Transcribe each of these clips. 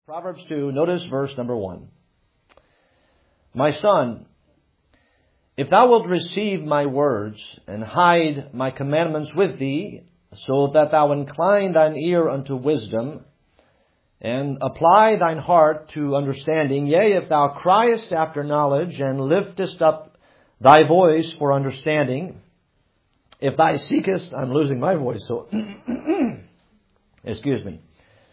Proverbs 2, notice verse number 1. My son, if thou wilt receive my words, and hide my commandments with thee, so that thou incline thine ear unto wisdom, and apply thine heart to understanding, yea, if thou criest after knowledge, and liftest up thy voice for understanding, if thou seekest, I'm losing my voice, so, excuse me.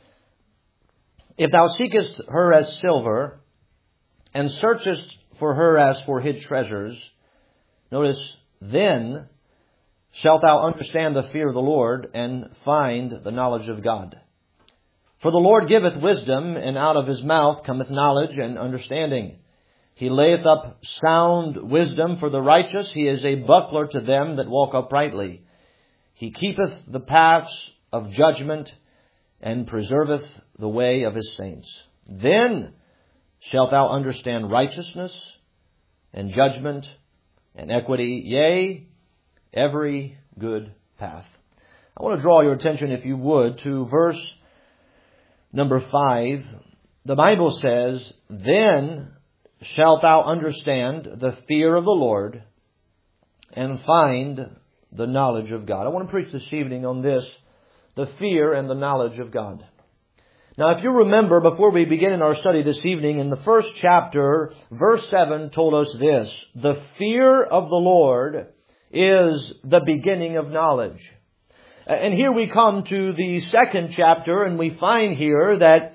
If thou seekest her as silver, and searchest for her as for hid treasures, notice, then shalt thou understand the fear of the Lord, and find the knowledge of God. For the Lord giveth wisdom, and out of his mouth cometh knowledge and understanding. He layeth up sound wisdom for the righteous. He is a buckler to them that walk uprightly. He keepeth the paths of judgment, and preserveth the way of his saints. Then shalt thou understand righteousness, and judgment, and equity, yea, every good path. I want to draw your attention, if you would, to verse number 5. The Bible says, then shalt thou understand the fear of the Lord, and find the knowledge of God. I want to preach this evening on this, the fear and the knowledge of God. Now, if you remember, before we begin in our study this evening, in the first chapter, verse 7 told us this: the fear of the Lord is the beginning of knowledge. And here we come to the second chapter, and we find here that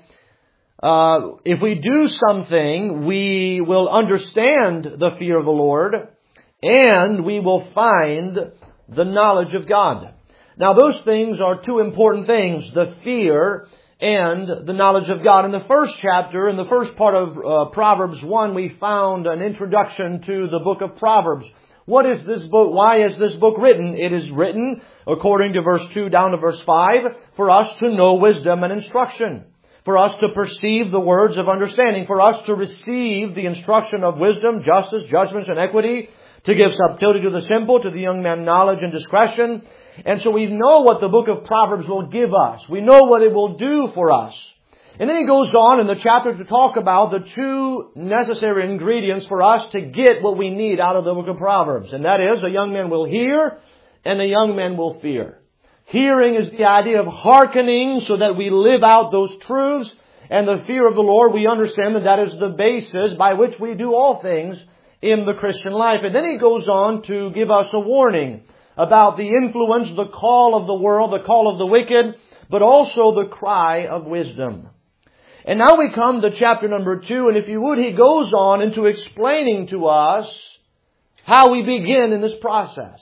if we do something, we will understand the fear of the Lord, and we will find the knowledge of God. Now, those things are two important things, the fear and the knowledge of God. In the first chapter, in the first part of Proverbs 1, we found an introduction to the book of Proverbs. What is this book? Why is this book written? It is written, according to verse 2 down to verse 5, for us to know wisdom and instruction, for us to perceive the words of understanding, for us to receive the instruction of wisdom, justice, judgments, and equity, to give subtlety to the simple, to the young man knowledge and discretion. And so we know what the book of Proverbs will give us. We know what it will do for us. And then he goes on in the chapter to talk about the two necessary ingredients for us to get what we need out of the book of Proverbs. And that is, a young man will hear and a young man will fear. Hearing is the idea of hearkening so that we live out those truths. And the fear of the Lord, we understand that that is the basis by which we do all things in the Christian life. And then he goes on to give us a warning about the influence, the call of the world, the call of the wicked, but also the cry of wisdom. And now we come to chapter number 2, and if you would, he goes on into explaining to us how we begin in this process.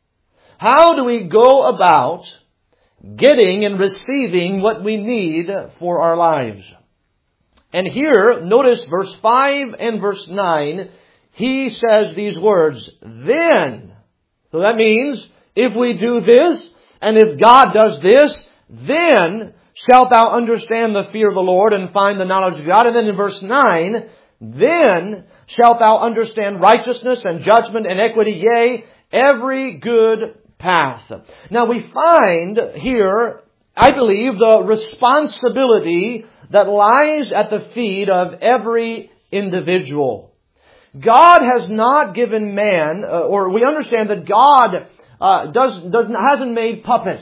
How do we go about getting and receiving what we need for our lives? And here, notice verse 5 and verse 9, he says these words, then. So that means, if we do this, and if God does this, then shalt thou understand the fear of the Lord and find the knowledge of God. And then in verse 9, then shalt thou understand righteousness and judgment and equity, yea, every good path. Now we find here, I believe, the responsibility that lies at the feet of every individual. God has not given man, or we understand that God hasn't made puppets.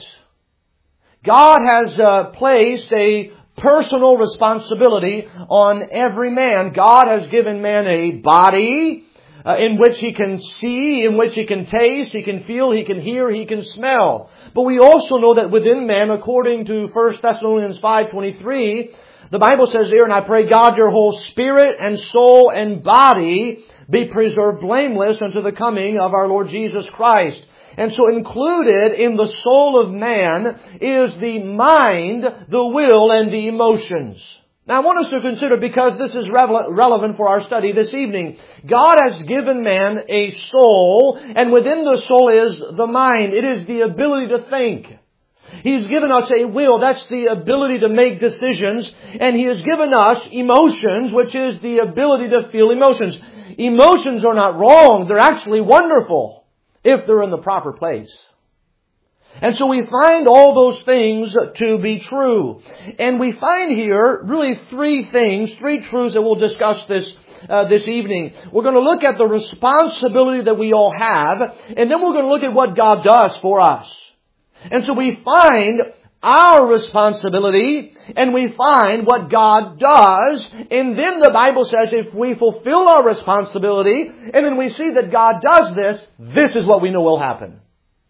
God has placed a personal responsibility on every man. God has given man a body in which he can see, in which he can taste, he can feel, he can hear, he can smell. But we also know that within man, according to 1 Thessalonians 5:23, the Bible says here, and I pray God your whole spirit and soul and body be preserved blameless unto the coming of our Lord Jesus Christ. And so included in the soul of man is the mind, the will, and the emotions. Now I want us to consider, because this is relevant for our study this evening, God has given man a soul, and within the soul is the mind. It is the ability to think. He's given us a will. That's the ability to make decisions. And He has given us emotions, which is the ability to feel emotions. Emotions are not wrong. They're actually wonderful if they're in the proper place. And so we find all those things to be true. And we find here really three truths that we'll discuss this evening. We're going to look at the responsibility that we all have, and then we're going to look at what God does for us. And so we find our responsibility, and we find what God does, and then the Bible says if we fulfill our responsibility, and then we see that God does this is what we know will happen.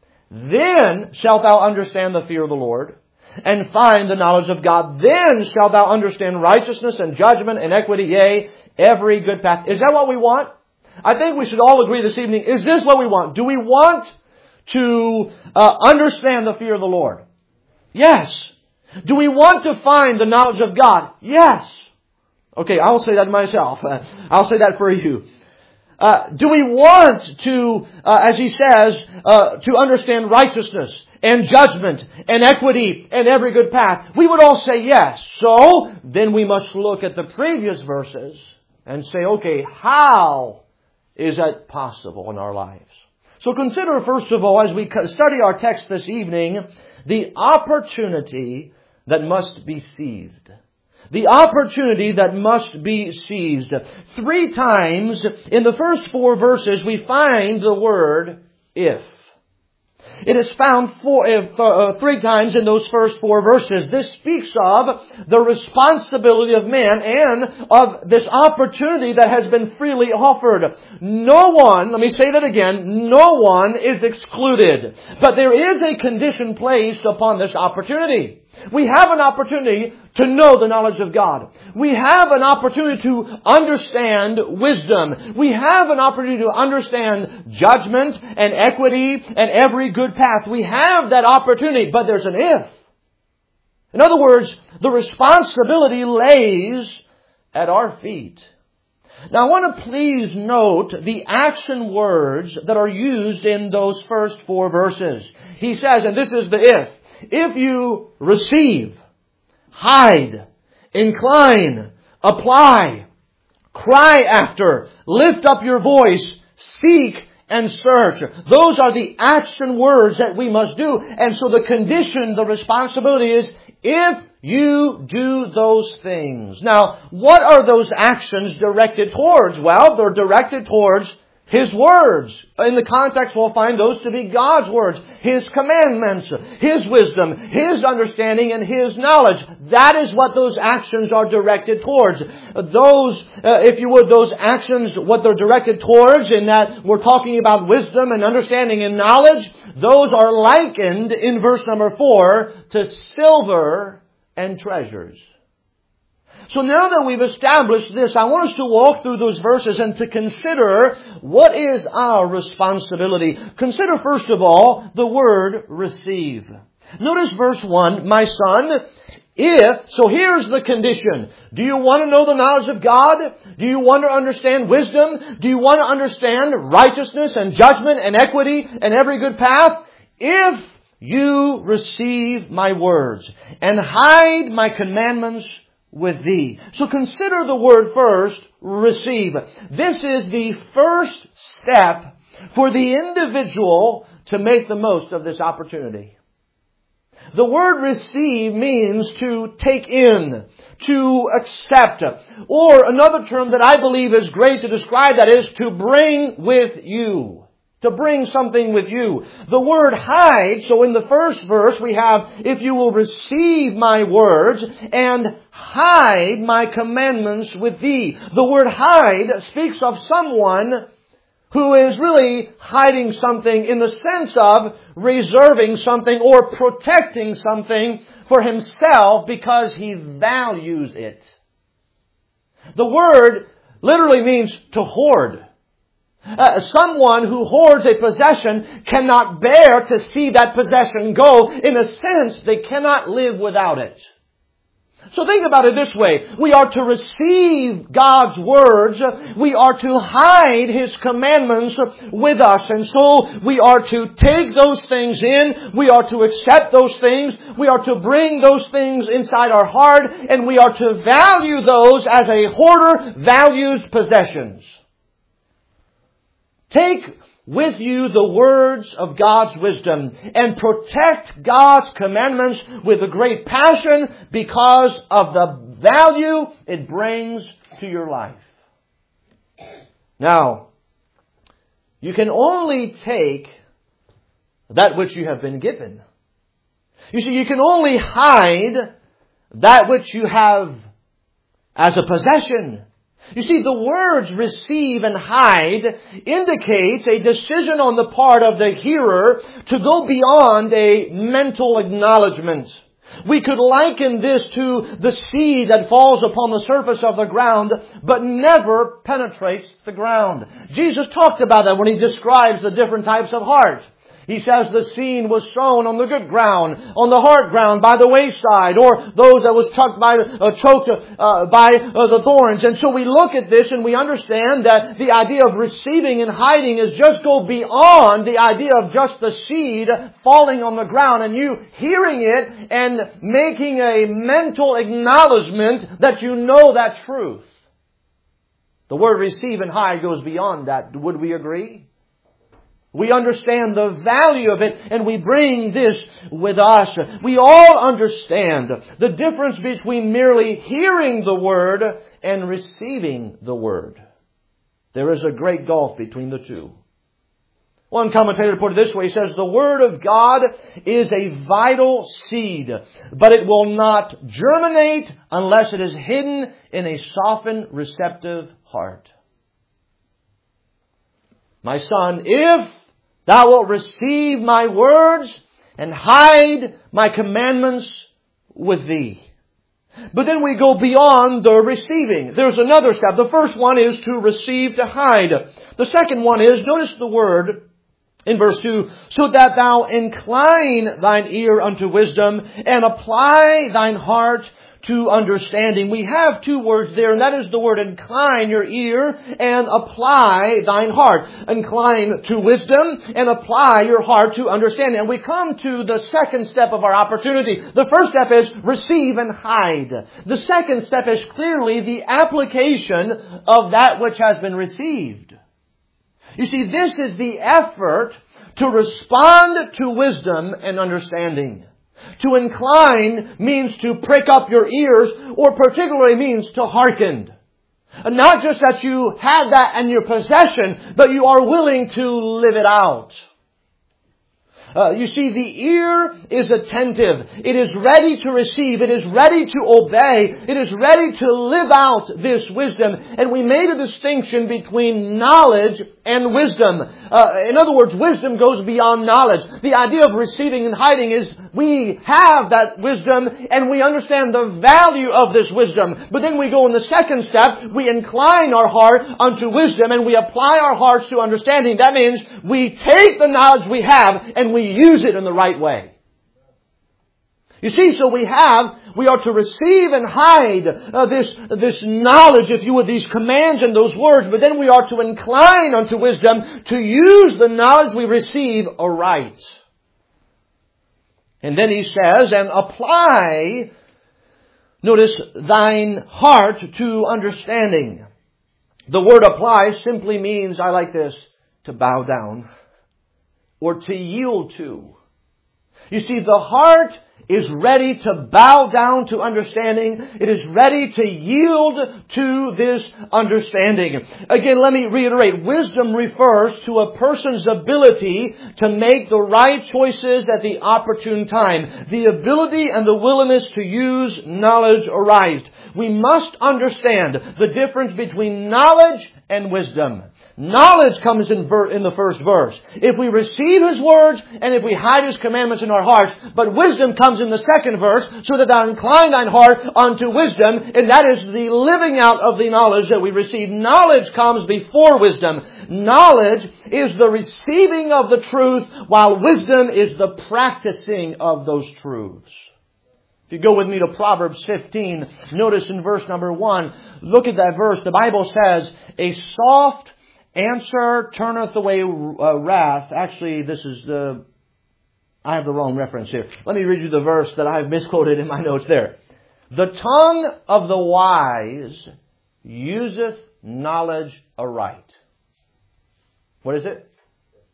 Then shalt thou understand the fear of the Lord, and find the knowledge of God. Then shalt thou understand righteousness and judgment and equity, yea, every good path. Is that what we want? I think we should all agree this evening. Is this what we want? Do we want to understand the fear of the Lord? Yes. Do we want to find the knowledge of God? Yes. Okay, I'll say that myself. I'll say that for you. Do we want to, as he says, to understand righteousness and judgment and equity and every good path? We would all say yes. So, then we must look at the previous verses and say, okay, how is that possible in our lives? So consider, first of all, as we study our text this evening, the opportunity that must be seized. The opportunity that must be seized. 3 times in the first 4 verses we find the word if. It is found 3 times in those first 4 verses. This speaks of the responsibility of man and of this opportunity that has been freely offered. No one, let me say that again, no one is excluded. But there is a condition placed upon this opportunity. We have an opportunity to know the knowledge of God. We have an opportunity to understand wisdom. We have an opportunity to understand judgment and equity and every good path. We have that opportunity, but there's an if. In other words, the responsibility lays at our feet. Now I want to please note the action words that are used in those first 4 verses. He says, and this is the if you receive, hide, incline, apply, cry after, lift up your voice, seek and search. Those are the action words that we must do. And so the condition, the responsibility is if you do those things. Now, what are those actions directed towards? Well, they're directed towards His words. In the context, we'll find those to be God's words. His commandments, His wisdom, His understanding, and His knowledge. That is what those actions are directed towards. Those, if you would, those actions, what they're directed towards, in that we're talking about wisdom and understanding and knowledge, those are likened in verse number 4 to silver and treasures. So now that we've established this, I want us to walk through those verses and to consider what is our responsibility. Consider first of all the word receive. Notice verse 1, my son, so here's the condition. Do you want to know the knowledge of God? Do you want to understand wisdom? Do you want to understand righteousness and judgment and equity and every good path? If you receive my words and hide my commandments with thee. So consider the word first, receive. This is the first step for the individual to make the most of this opportunity. The word receive means to take in, to accept, or another term that I believe is great to describe that is to bring with you. To bring something with you. The word hide, so in the first verse we have, if you will receive my words and hide my commandments with thee. The word hide speaks of someone who is really hiding something in the sense of reserving something or protecting something for himself because he values it. The word literally means to hoard. Someone who hoards a possession cannot bear to see that possession go. In a sense, they cannot live without it. So think about it this way. We are to receive God's words. We are to hide His commandments with us. And so we are to take those things in. We are to accept those things. We are to bring those things inside our heart. And we are to value those as a hoarder values possessions. Take with you the words of God's wisdom and protect God's commandments with a great passion because of the value it brings to your life. Now, you can only take that which you have been given. You see, you can only hide that which you have as a possession. You see, the words receive and hide indicates a decision on the part of the hearer to go beyond a mental acknowledgement. We could liken this to the seed that falls upon the surface of the ground but never penetrates the ground. Jesus talked about that when He describes the different types of heart. He says the seed was sown on the good ground, on the hard ground, by the wayside, or those that was choked by the thorns. And so we look at this and we understand that the idea of receiving and hiding is just go beyond the idea of just the seed falling on the ground and you hearing it and making a mental acknowledgement that you know that truth. The word receive and hide goes beyond that. Would we agree? We understand the value of it and we bring this with us. We all understand the difference between merely hearing the Word and receiving the Word. There is a great gulf between the two. One commentator put it this way. He says, the Word of God is a vital seed, but it will not germinate unless it is hidden in a softened, receptive heart. My son, if thou wilt receive my words and hide my commandments with thee. But then we go beyond the receiving. There's another step. The first one is to receive, to hide. The second one is, notice the word in verse 2, so that thou incline thine ear unto wisdom and apply thine heart to understanding. We have two words there, and that is the word incline your ear and apply thine heart. Incline to wisdom and apply your heart to understanding. And we come to the second step of our opportunity. The first step is receive and hide. The second step is clearly the application of that which has been received. You see, this is the effort to respond to wisdom and understanding. To incline means to prick up your ears, or particularly means to hearken. And not just that you have that in your possession, but you are willing to live it out. You see, the ear is attentive. It is ready to receive. It is ready to obey. It is ready to live out this wisdom. And we made a distinction between knowledge and wisdom. In other words, wisdom goes beyond knowledge. The idea of receiving and hiding is we have that wisdom and we understand the value of this wisdom. But then we go in the second step. We incline our heart unto wisdom and we apply our hearts to understanding. That means we take the knowledge we have and we use it in the right way. You see, so we are to receive and hide this knowledge, if you would, these commands and those words, but then we are to incline unto wisdom to use the knowledge we receive aright. And then he says, and apply, notice, thine heart to understanding. The word apply simply means, I like this, to bow down or to yield to. You see, the heart is ready to bow down to understanding. It is ready to yield to this understanding. Again, let me reiterate. Wisdom refers to a person's ability to make the right choices at the opportune time. The ability and the willingness to use knowledge aright. We must understand the difference between knowledge and wisdom. Knowledge comes in the first verse. If we receive His words and if we hide His commandments in our hearts. But wisdom comes in the second verse, so that thou incline thine heart unto wisdom, and that is the living out of the knowledge that we receive. Knowledge comes before wisdom. Knowledge is the receiving of the truth, while wisdom is the practicing of those truths. If you go with me to Proverbs 15, notice in verse number 1, look at that verse. The Bible says, a soft answer turneth away wrath. Actually, I have the wrong reference here. Let me read you the verse that I have misquoted in my notes there. The tongue of the wise useth knowledge aright. What is it?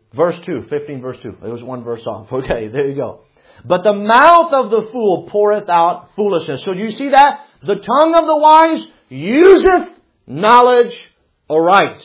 Verse 2, 15 verse 2. It was one verse off. Okay, there you go. But the mouth of the fool poureth out foolishness. So do you see that? The tongue of the wise useth knowledge aright.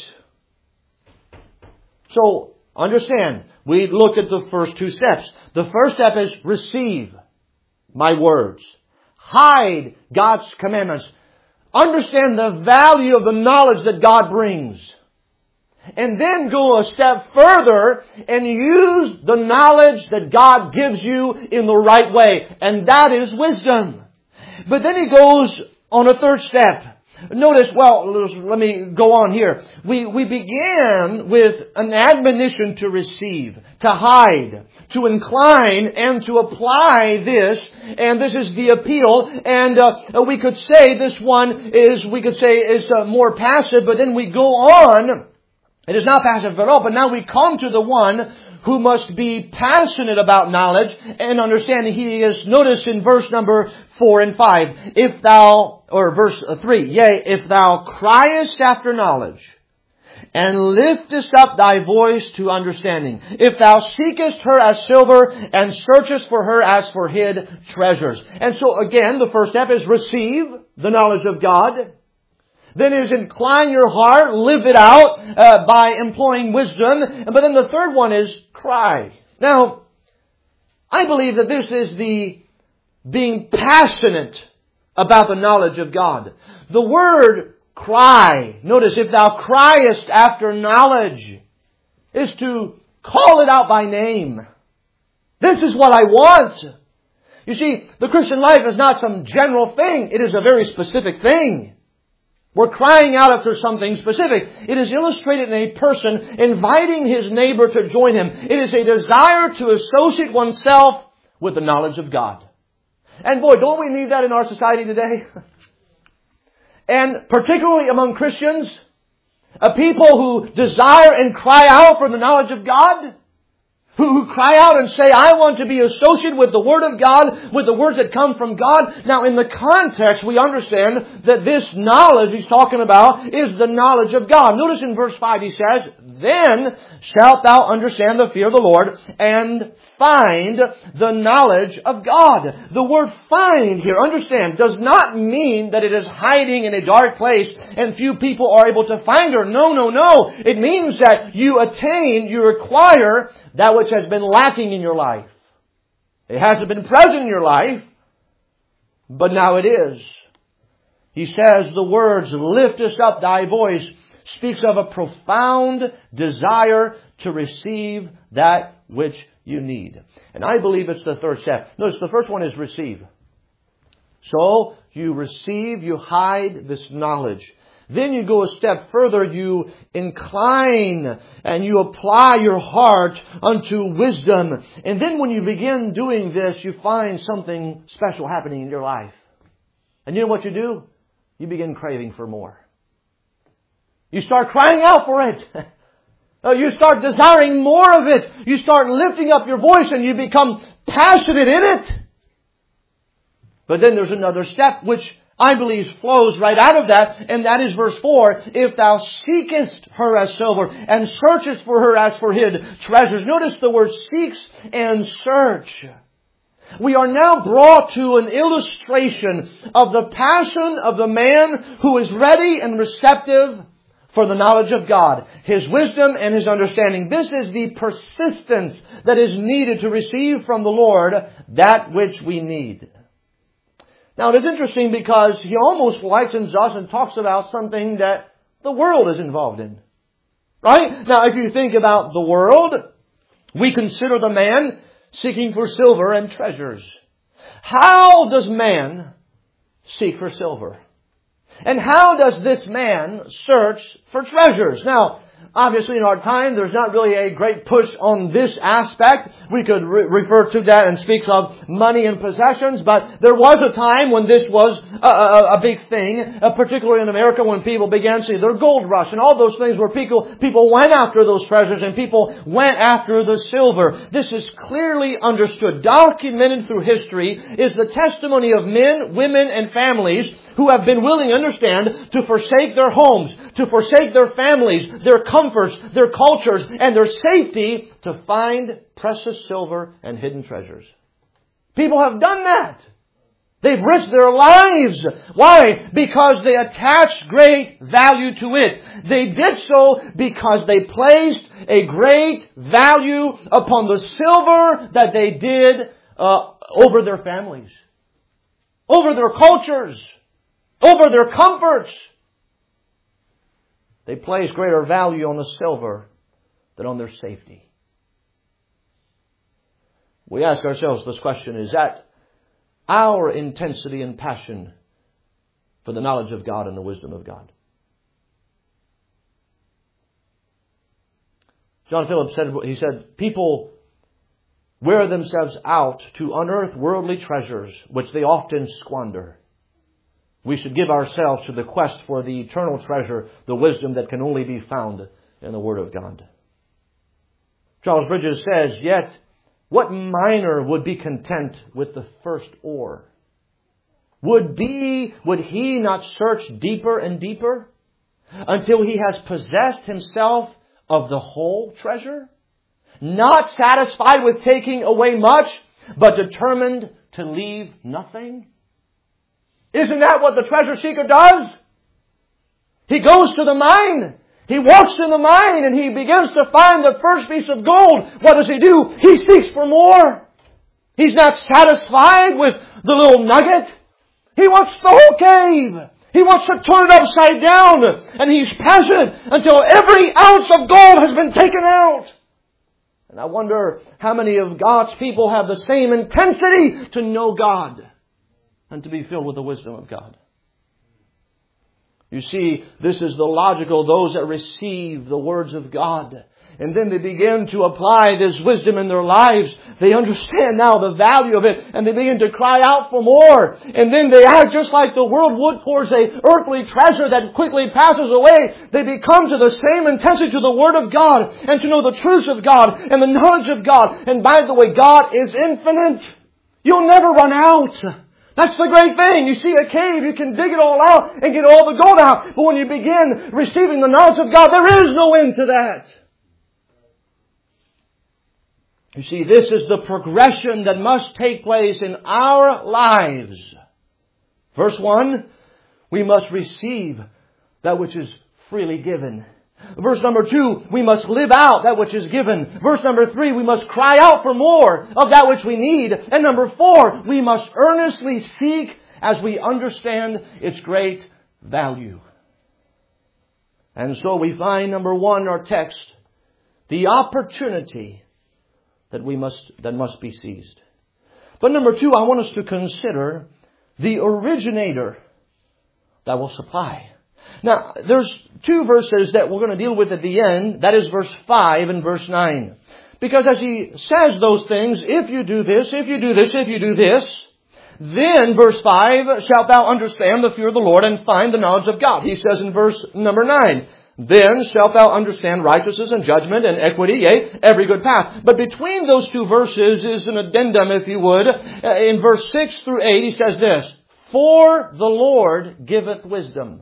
So, understand, we looked at the first two steps. The first step is receive my words. Hide God's commandments. Understand the value of the knowledge that God brings. And then go a step further and use the knowledge that God gives you in the right way. And that is wisdom. But then he goes on a third step. Notice, let me go on here. We began with an admonition to receive, to hide, to incline, and to apply this. And this is the appeal. And we could say this one is more passive, but then we go on. It is not passive at all, but now we come to the one who must be passionate about knowledge and understanding. He is, notice in verse number 4 and 5, verse 3, yea, if thou criest after knowledge, and liftest up thy voice to understanding, if thou seekest her as silver, and searchest for her as for hid treasures. And so again, the first step is receive the knowledge of God. Then is incline your heart, live it out by employing wisdom. But then the third one is cry. Now, I believe that this is the being passionate about the knowledge of God. The word cry, notice, if thou criest after knowledge, is to call it out by name. This is what I want. You see, the Christian life is not some general thing. It is a very specific thing. We're crying out after something specific. It is illustrated in a person inviting his neighbor to join him. It is a desire to associate oneself with the knowledge of God. And boy, don't we need that in our society today? And particularly among Christians, a people who desire and cry out for the knowledge of God, who cry out and say, I want to be associated with the Word of God, with the words that come from God. Now, in the context, we understand that this knowledge he's talking about is the knowledge of God. Notice in verse 5 he says, then shalt thou understand the fear of the Lord and find the knowledge of God. The word find here, understand, does not mean that it is hiding in a dark place and few people are able to find her. No. It means that you attain, you acquire that which has been lacking in your life. It hasn't been present in your life, but now it is. He says the words, lift us up thy voice, speaks of a profound desire to receive that which you need. And I believe it's the third step. Notice the first one is receive. So you receive, you hide this knowledge. Then you go a step further, you incline and you apply your heart unto wisdom. And then when you begin doing this, you find something special happening in your life. And you know what you do? You begin craving for more. You start crying out for it. You start desiring more of it. You start lifting up your voice and you become passionate in it. But then there's another step which I believe flows right out of that, and that is verse 4. If thou seekest her as silver and searchest for her as for hid treasures. Notice the word seeks and search. We are now brought to an illustration of the passion of the man who is ready and receptive for the knowledge of God, His wisdom and His understanding. This is the persistence that is needed to receive from the Lord that which we need. Now it is interesting because he almost likens us and talks about something that the world is involved in. Right? Now if you think about the world, we consider the man seeking for silver and treasures. How does man seek for silver? And how does this man search for treasures? Now, obviously in our time, there's not really a great push on this aspect. We could refer to that and speak of money and possessions, but there was a time when this was a big thing, particularly in America when people began to see their gold rush and all those things where people went after those treasures and people went after the silver. This is clearly understood, documented through history, is the testimony of men, women, and families who have been willing, understand, to forsake their homes, to forsake their families, their comforts, their cultures, and their safety to find precious silver and hidden treasures. People have done that. They've risked their lives. Why? Because they attached great value to it. They did so because they placed a great value upon the silver that they did over their families, over their cultures, over their comforts. They placed greater value on the silver than on their safety. We ask ourselves this question, is that our intensity and passion for the knowledge of God and the wisdom of God? John Phillips said, people wear themselves out to unearth worldly treasures, which they often squander. We should give ourselves to the quest for the eternal treasure, the wisdom that can only be found in the Word of God. Charles Bridges says, yet, what miner would be content with the first ore? Would he not search deeper and deeper until he has possessed himself of the whole treasure? Not satisfied with taking away much, but determined to leave nothing? Isn't that what the treasure seeker does? He goes to the mine. He walks in the mine and he begins to find the first piece of gold. What does he do? He seeks for more. He's not satisfied with the little nugget. He wants the whole cave. He wants to turn it upside down. And he's passionate until every ounce of gold has been taken out. And I wonder how many of God's people have the same intensity to know God and to be filled with the wisdom of God. You see, this is the logical, those that receive the words of God. And then they begin to apply this wisdom in their lives. They understand now the value of it. And they begin to cry out for more. And then they act just like the world would towards a earthly treasure that quickly passes away. They become to the same intensity to the Word of God. And to know the truth of God and the knowledge of God. And by the way, God is infinite. You'll never run out. That's the great thing. You see a cave, you can dig it all out and get all the gold out. But when you begin receiving the knowledge of God, there is no end to that. You see, this is the progression that must take place in our lives. Verse 1, we must receive that which is freely given. Verse number 2, we must live out that which is given. Verse number 3, we must cry out for more of that which we need. And number 4, we must earnestly seek as we understand its great value. And so we find, number 1 in our text, the opportunity that must be seized. But number 2, I want us to consider the originator that will supply. Now, there's 2 verses that we're going to deal with at the end. That is verse 5 and verse 9. Because as he says those things, if you do this, if you do this, if you do this, then, verse 5, shalt thou understand the fear of the Lord and find the knowledge of God. He says in verse number 9, then shalt thou understand righteousness and judgment and equity, yea, every good path. But between those 2 verses is an addendum, if you would. In verse 6 through 8, he says this, for the Lord giveth wisdom.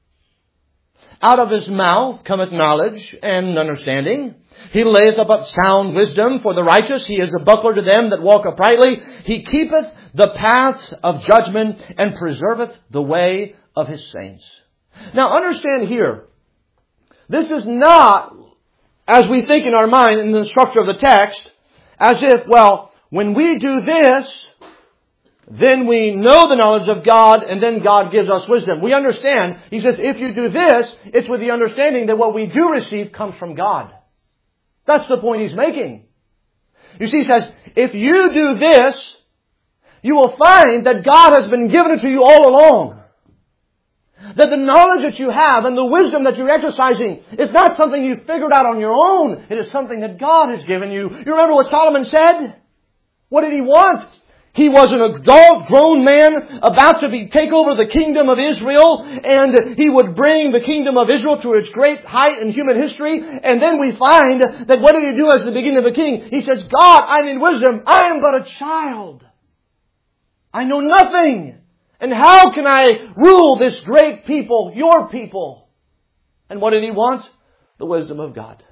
Out of his mouth cometh knowledge and understanding. He layeth up sound wisdom for the righteous. He is a buckler to them that walk uprightly. He keepeth the paths of judgment and preserveth the way of his saints. Now understand here, this is not, as we think in our mind in the structure of the text, as if, well, when we do this, then we know the knowledge of God, and then God gives us wisdom. We understand. He says, if you do this, it's with the understanding that what we do receive comes from God. That's the point he's making. You see, he says, if you do this, you will find that God has been given it to you all along. That the knowledge that you have and the wisdom that you're exercising is not something you figured out on your own. It is something that God has given you. You remember what Solomon said? What did he want? He was an adult, grown man about to take over the kingdom of Israel, and he would bring the kingdom of Israel to its great height in human history. And then we find that what did he do as the beginning of a king? He says, God, I need wisdom. I am but a child. I know nothing. And how can I rule this great people, your people? And what did he want? The wisdom of God.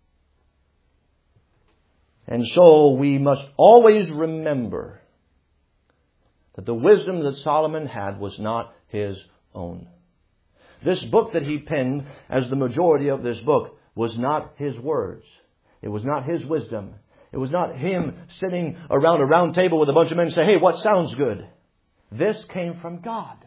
And so we must always remember that the wisdom that Solomon had was not his own. This book that he penned, as the majority of this book, was not his words. It was not his wisdom. It was not him sitting around a round table with a bunch of men and say, hey, what sounds good? This came from God.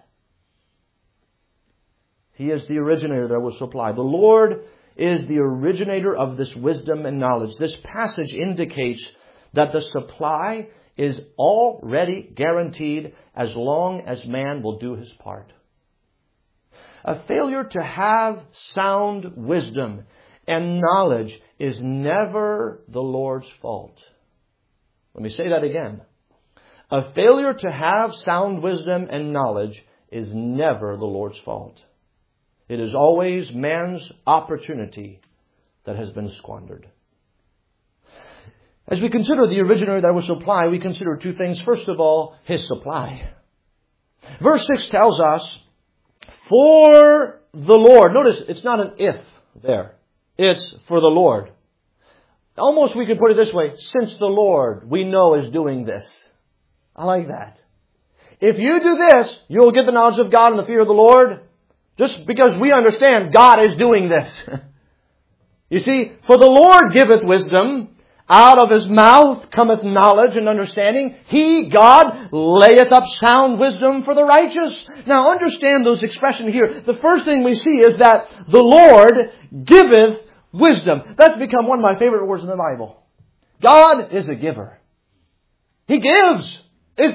He is the originator that will supply. The Lord is the originator of this wisdom and knowledge. This passage indicates that the supply is already guaranteed as long as man will do his part. A failure to have sound wisdom and knowledge is never the Lord's fault. Let me say that again. A failure to have sound wisdom and knowledge is never the Lord's fault. It is always man's opportunity that has been squandered. As we consider the originator that will supply, we consider two things. First of all, his supply. Verse 6 tells us, for the Lord. Notice, it's not an if there. It's for the Lord. Almost we could put it this way. Since the Lord, we know, is doing this. I like that. If you do this, you'll get the knowledge of God and the fear of the Lord. Just because we understand God is doing this. You see, for the Lord giveth wisdom. Out of His mouth cometh knowledge and understanding. He, God, layeth up sound wisdom for the righteous. Now understand those expressions here. The first thing we see is that the Lord giveth wisdom. That's become one of my favorite words in the Bible. God is a giver. He gives. Is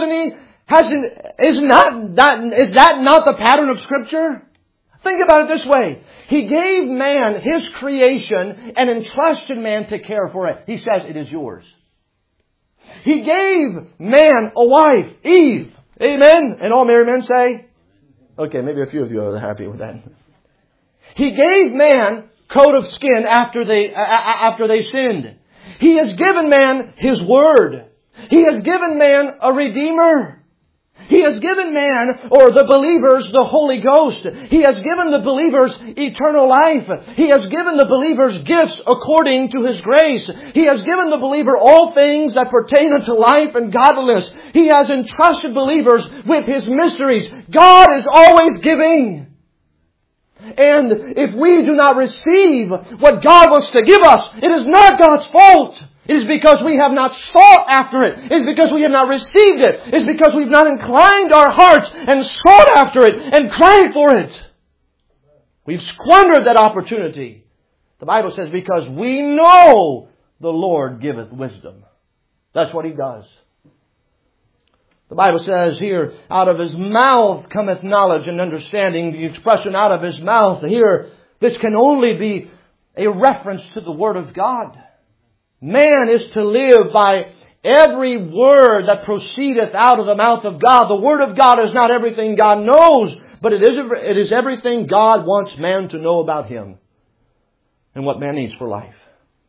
that not the pattern of Scripture? Think about it this way. He gave man his creation and entrusted man to care for it. He says it is yours. He gave man a wife, Eve. Amen? And all married men say? Okay, maybe a few of you are happy with that. He gave man coat of skin after they sinned. He has given man His Word. He has given man a Redeemer. He has given man, or the believers, the Holy Ghost. He has given the believers eternal life. He has given the believers gifts according to His grace. He has given the believer all things that pertain unto life and godliness. He has entrusted believers with His mysteries. God is always giving. And if we do not receive what God wants to give us, it is not God's fault. It is because we have not sought after it. It is because we have not received it. It is because we've not inclined our hearts and sought after it and cried for it. We've squandered that opportunity. The Bible says because we know the Lord giveth wisdom. That's what He does. The Bible says here, out of His mouth cometh knowledge and understanding. The expression out of His mouth here, this can only be a reference to the Word of God. Man is to live by every word that proceedeth out of the mouth of God. The Word of God is not everything God knows, but it is everything God wants man to know about Him and what man needs for life.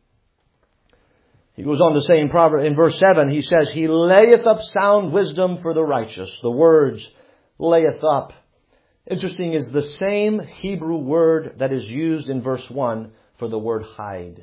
He goes on to say in Proverbs, in verse 7, he says, He layeth up sound wisdom for the righteous. The words layeth up. Interesting is the same Hebrew word that is used in verse 1 for the word hide.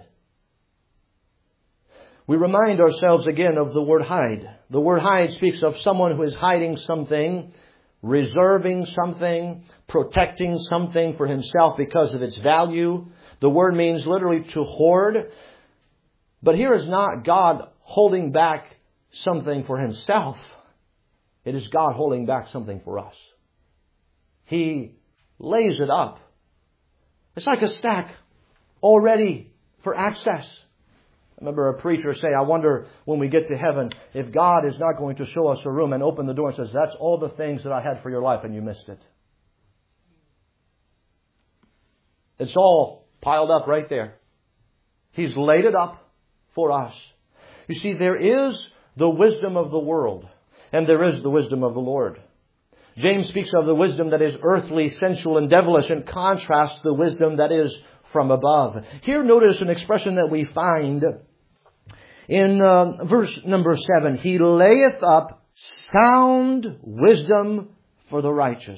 We remind ourselves again of the word hide. The word hide speaks of someone who is hiding something, reserving something, protecting something for himself because of its value. The word means literally to hoard. But here is not God holding back something for Himself. It is God holding back something for us. He lays it up. It's like a stack all ready for access. I remember a preacher say, I wonder when we get to heaven if God is not going to show us a room and open the door and says, that's all the things that I had for your life and you missed it. It's all piled up right there. He's laid it up for us. You see, there is the wisdom of the world and there is the wisdom of the Lord. James speaks of the wisdom that is earthly, sensual, and devilish in contrast to the wisdom that is from above. Here notice an expression that we find in verse number 7. He layeth up sound wisdom for the righteous.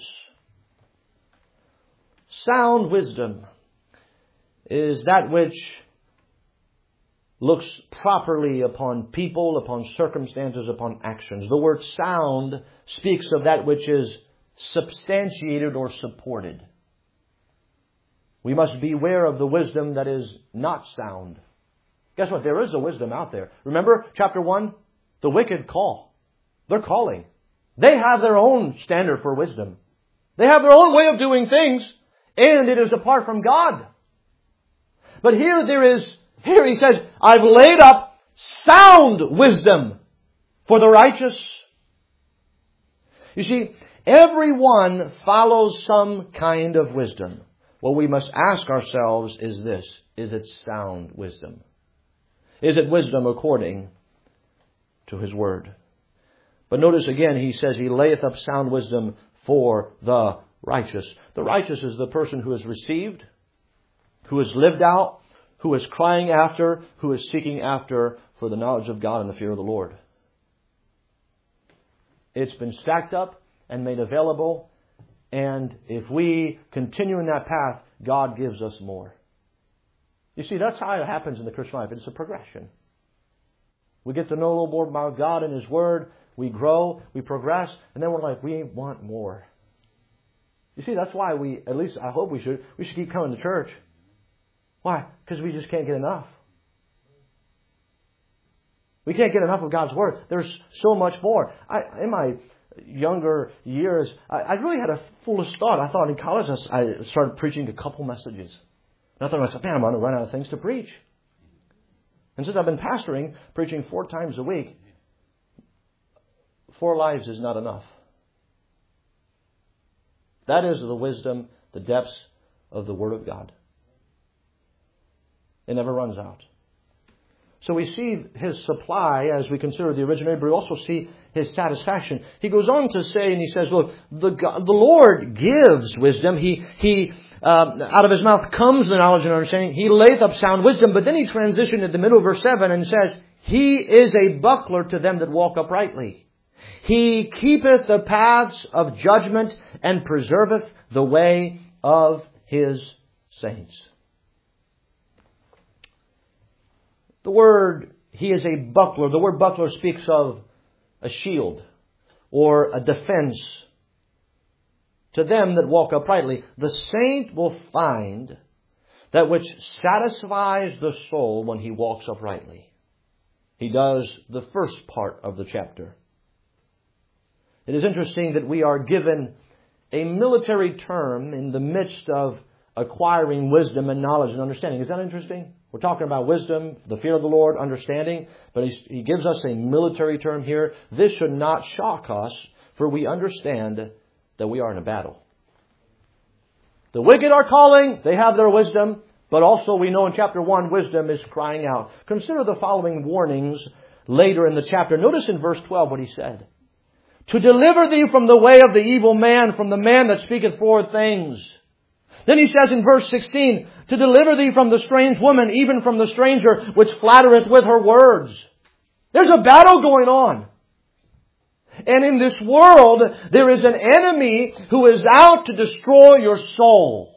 Sound wisdom is that which looks properly upon people, upon circumstances, upon actions. The word sound speaks of that which is substantiated or supported. We must beware of the wisdom that is not sound. Guess what? There is a wisdom out there. Remember chapter 1? The wicked call. They're calling. They have their own standard for wisdom. They have their own way of doing things, and it is apart from God. But here he says, I've laid up sound wisdom for the righteous. You see, everyone follows some kind of wisdom. What we must ask ourselves is this: is it sound wisdom? Is it wisdom according to His Word? But notice again, he says he layeth up sound wisdom for the righteous. The righteous is the person who has received, who has lived out, who is crying after, who is seeking after for the knowledge of God and the fear of the Lord. It's been stacked up and made available, and if we continue in that path, God gives us more. You see, that's how it happens in the Christian life. It's a progression. We get to know a little more about God and His Word. We grow, we progress, and then we're like, we want more. You see, that's why at least I hope we should keep coming to church. Why? Because we just can't get enough. We can't get enough of God's Word. There's so much more. In my younger years, I really had a foolish thought. I thought in college I started preaching a couple messages. And I thought to myself, man, I'm going to run out of things to preach. And since I've been pastoring, preaching 4 times a week, 4 lives is not enough. That is the wisdom, the depths of the Word of God. It never runs out. So we see His supply as we consider the originator, but we also see His satisfaction. He goes on to say, and he says, look, the Lord gives wisdom. He out of His mouth comes the knowledge and understanding. He layeth up sound wisdom. But then he transitioned at the middle of verse 7 and says, He is a buckler to them that walk uprightly. He keepeth the paths of judgment and preserveth the way of His saints. The word, He is a buckler. The word buckler speaks of a shield or a defense to them that walk uprightly. The saint will find that which satisfies the soul when he walks uprightly. He does the first part of the chapter. It is interesting that we are given a military term in the midst of acquiring wisdom and knowledge and understanding. Is that interesting? We're talking about wisdom, the fear of the Lord, understanding, but He gives us a military term here. This should not shock us, for we understand that we are in a battle. The wicked are calling, they have their wisdom, but also we know in chapter 1, wisdom is crying out. Consider the following warnings later in the chapter. Notice in verse 12 what he said. To deliver thee from the way of the evil man, from the man that speaketh forward things. Then he says in verse 16, to deliver thee from the strange woman, even from the stranger which flattereth with her words. There's a battle going on. And in this world, there is an enemy who is out to destroy your soul.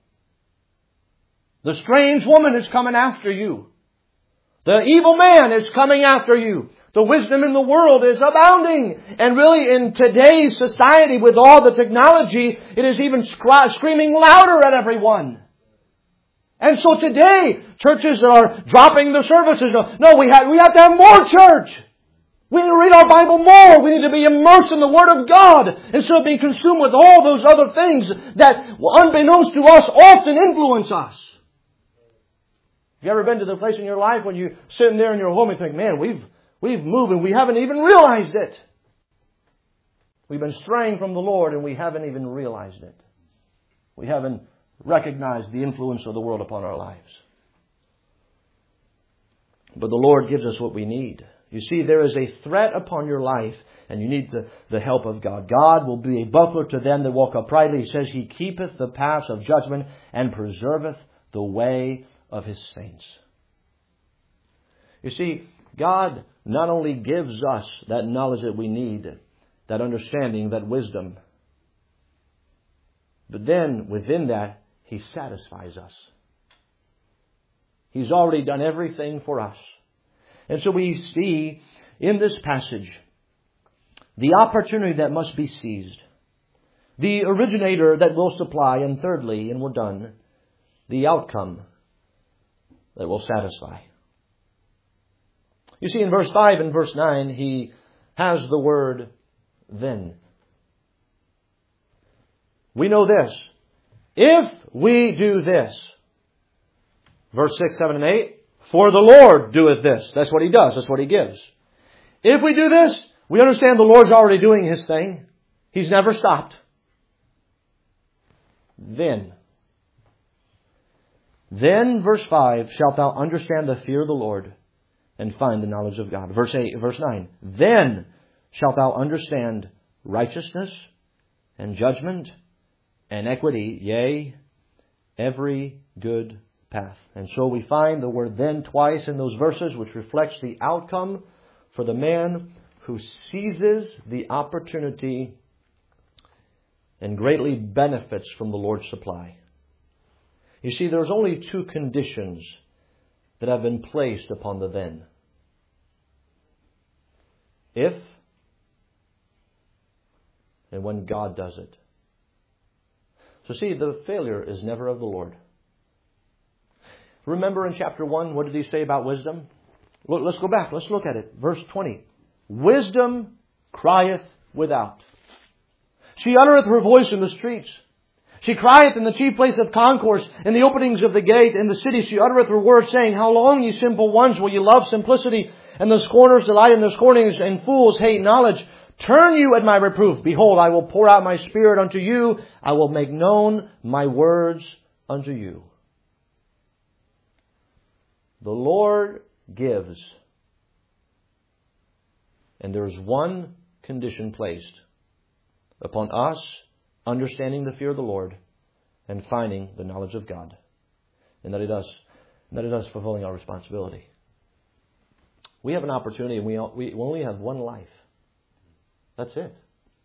The strange woman is coming after you. The evil man is coming after you. The wisdom in the world is abounding. And really in today's society with all the technology, it is even screaming louder at everyone. And so today, churches are dropping the services. No, we have to have more church. We need to read our Bible more. We need to be immersed in the Word of God instead of being consumed with all those other things that, unbeknownst to us, often influence us. Have you ever been to the place in your life when you're sitting there in your home and think, man, we've moved and we haven't even realized it. We've been straying from the Lord and we haven't even realized it. We haven't recognized the influence of the world upon our lives. But the Lord gives us what we need. You see, there is a threat upon your life and you need the help of God. God will be a buckler to them that walk uprightly. He says, He keepeth the paths of judgment and preserveth the way of His saints. You see, God not only gives us that knowledge that we need, that understanding, that wisdom, But then, within that, He satisfies us. He's already done everything for us. And so we see in this passage the opportunity that must be seized, the originator that will supply, and thirdly, and we're done, the outcome that will satisfy. You see, in verse 5 and verse 9, he has the word then. We know this. If we do this, verse 6, 7, and 8, for the Lord doeth this. That's what He does. That's what He gives. If we do this, we understand the Lord's already doing His thing. He's never stopped. Then, verse 5, shalt thou understand the fear of the Lord and find the knowledge of God. Verse 9, then shalt thou understand righteousness and judgment and equity, yea, every good path. And so we find the word then twice in those verses, which reflects the outcome for the man who seizes the opportunity and greatly benefits from the Lord's supply. You see, there's only two conditions that have been placed upon the then. If and when God does it. So see, the failure is never of the Lord. Remember in chapter 1, what did He say about wisdom? Well, let's go back. Let's look at it. Verse 20. Wisdom crieth without. She uttereth her voice in the streets. She crieth in the chief place of concourse, in the openings of the gate, in the city. She uttereth her words, saying, How long, ye simple ones, will ye love simplicity? And the scorners delight in their scornings, and fools hate knowledge. Turn you at my reproof. Behold, I will pour out my Spirit unto you. I will make known my words unto you. The Lord gives. And there is one condition placed upon us understanding the fear of the Lord and finding the knowledge of God. And that it is fulfilling our responsibility. We have an opportunity, and we only have one life. That's it.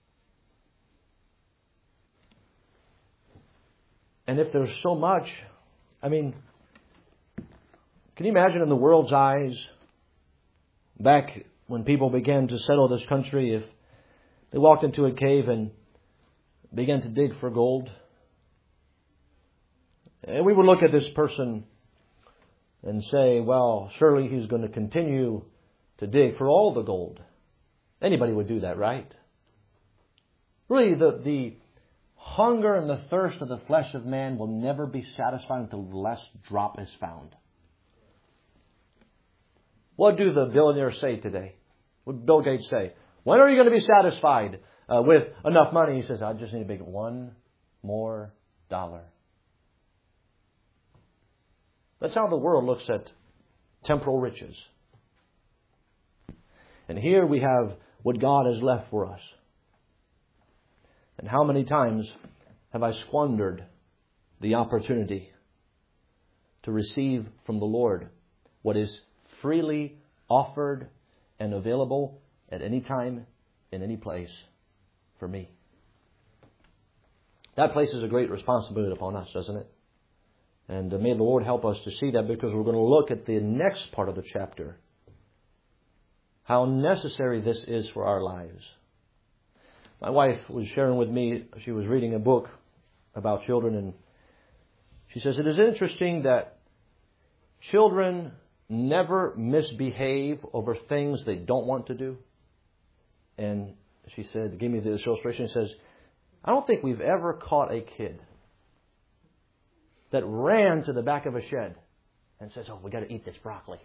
And if there's so much, can you imagine in the world's eyes, back when people began to settle this country, if they walked into a cave and began to dig for gold? And we would look at this person and say, well, surely he's going to continue to dig for all the gold. Anybody would do that, right? Really, the hunger and the thirst of the flesh of man will never be satisfied until the last drop is found. What do the billionaires say today? What did Bill Gates say? When are you going to be satisfied with enough money? He says, I just need to make $1 more. That's how the world looks at temporal riches. And here we have what God has left for us. And how many times have I squandered the opportunity to receive from the Lord what is freely offered and available at any time, in any place, for me? That places a great responsibility upon us, doesn't it? And may the Lord help us to see that, because we're going to look at the next part of the chapter. How necessary this is for our lives. My wife was sharing with me, she was reading a book about children, and she says, it is interesting that children never misbehave over things they don't want to do. And she said, gave me this illustration, she says, I don't think we've ever caught a kid that ran to the back of a shed and says, we got to eat this broccoli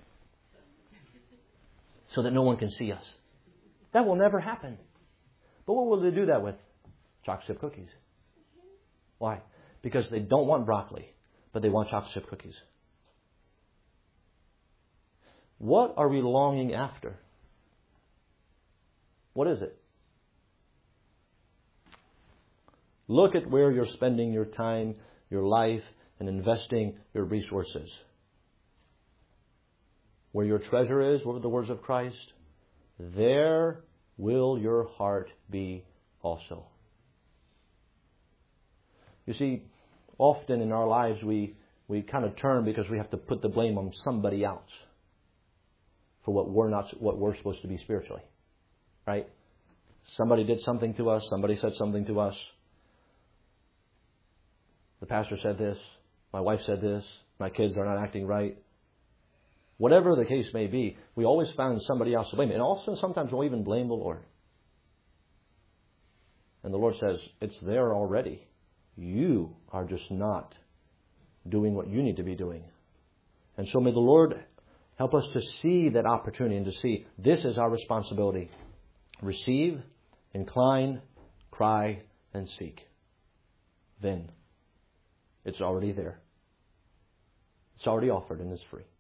so that no one can see us. That will never happen. But what will they do that with? Chocolate chip cookies. Why? Because they don't want broccoli, but they want chocolate chip cookies. What are we longing after? What is it? Look at where you're spending your time, your life, and investing your resources. Where your treasure is, what are the words of Christ? There will your heart be also. You see, often in our lives we kind of turn because we have to put the blame on somebody else for what we're supposed to be spiritually. Right? Somebody did something to us. Somebody said something to us. The pastor said this. My wife said this. My kids are not acting right. Whatever the case may be, we always find somebody else to blame. And also sometimes we'll even blame the Lord. And the Lord says, it's there already. You are just not doing what you need to be doing. And so may the Lord help us to see that opportunity and to see this is our responsibility. Receive, incline, cry, and seek. Then it's already there. It's already offered and it's free.